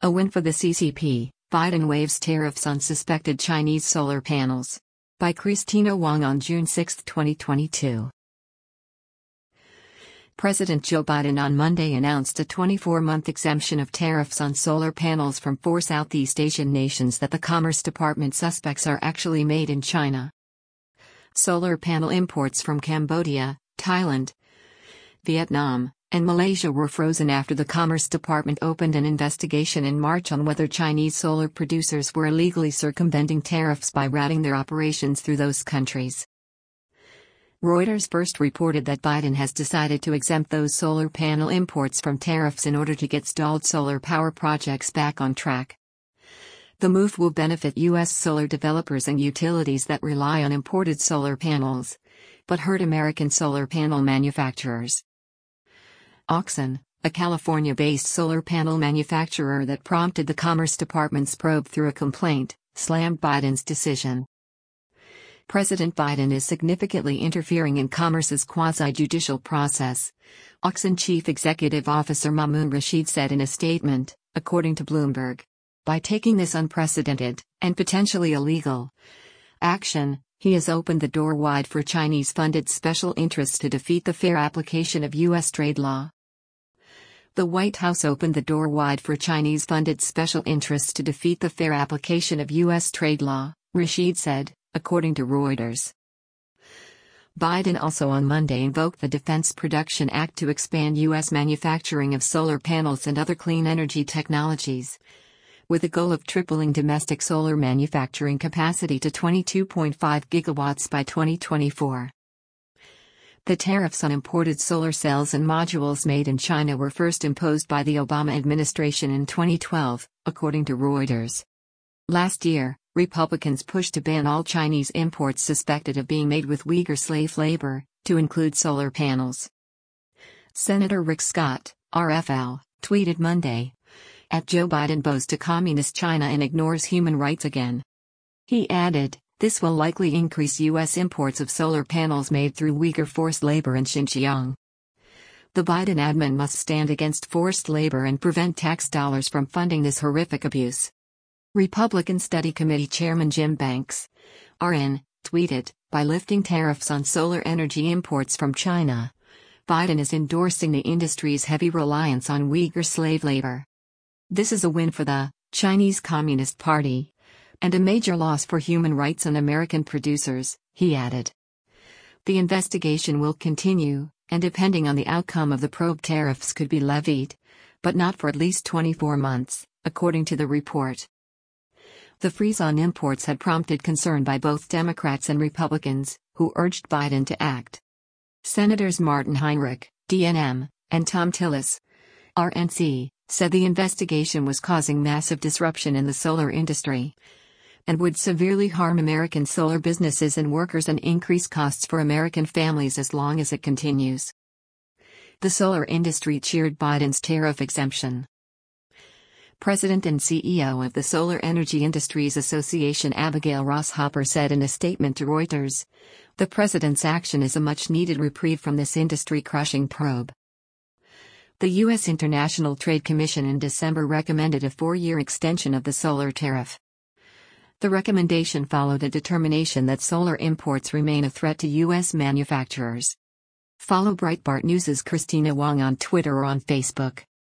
A win for the CCP, Biden waives tariffs on suspected Chinese solar panels. By Christina Wong on June 6, 2022. President Joe Biden on Monday announced a 24-month exemption of tariffs on solar panels from 4 Southeast Asian nations that the Commerce Department suspects are actually made in China. Solar panel imports from Cambodia, Thailand, Vietnam, and Malaysia were frozen after the Commerce Department opened an investigation in March on whether Chinese solar producers were illegally circumventing tariffs by routing their operations through those countries. Reuters first reported that Biden has decided to exempt those solar panel imports from tariffs in order to get stalled solar power projects back on track. The move will benefit U.S. solar developers and utilities that rely on imported solar panels, but hurt American solar panel manufacturers. Auxin, a California-based solar panel manufacturer that prompted the Commerce Department's probe through a complaint, slammed Biden's decision. President Biden is significantly interfering in Commerce's quasi-judicial process, Auxin Chief Executive Officer Mamoun Rashid said in a statement, according to Bloomberg. By taking this unprecedented, and potentially illegal, action, he has opened the door wide for Chinese-funded special interests to defeat the fair application of U.S. trade law. The White House opened the door wide for Chinese-funded special interests to defeat the fair application of U.S. trade law, Rashid said, according to Reuters. Biden also on Monday invoked the Defense Production Act to expand U.S. manufacturing of solar panels and other clean energy technologies, with a goal of tripling domestic solar manufacturing capacity to 22.5 gigawatts by 2024. The tariffs on imported solar cells and modules made in China were first imposed by the Obama administration in 2012, according to Reuters. Last year, Republicans pushed to ban all Chinese imports suspected of being made with Uyghur slave labor, to include solar panels. Senator Rick Scott, RFL, tweeted Monday, "At Joe Biden bows to communist China and ignores human rights again." He added, "This will likely increase U.S. imports of solar panels made through Uyghur forced labor in Xinjiang." The Biden admin must stand against forced labor and prevent tax dollars from funding this horrific abuse. Republican Study Committee Chairman Jim Banks, RN, tweeted, "By lifting tariffs on solar energy imports from China, Biden is endorsing the industry's heavy reliance on Uyghur slave labor. This is a win for the Chinese Communist Party, and a major loss for human rights and American producers," he added. The investigation will continue, and depending on the outcome of the probe, tariffs could be levied, but not for at least 24 months, according to the report. The freeze on imports had prompted concern by both Democrats and Republicans, who urged Biden to act. Senators Martin Heinrich, DNM, and Thom Tillis, RNC, said the investigation was causing massive disruption in the solar industry and would severely harm American solar businesses and workers and increase costs for American families as long as it continues. The solar industry cheered Biden's tariff exemption. President and CEO of the Solar Energy Industries Association Abigail Ross Hopper said in a statement to Reuters, "The president's action is a much-needed reprieve from this industry-crushing probe." The U.S. International Trade Commission in December recommended a 4-year extension of the solar tariff. The recommendation followed a determination that solar imports remain a threat to U.S. manufacturers. Follow Breitbart News' Christina Wong on Twitter or on Facebook.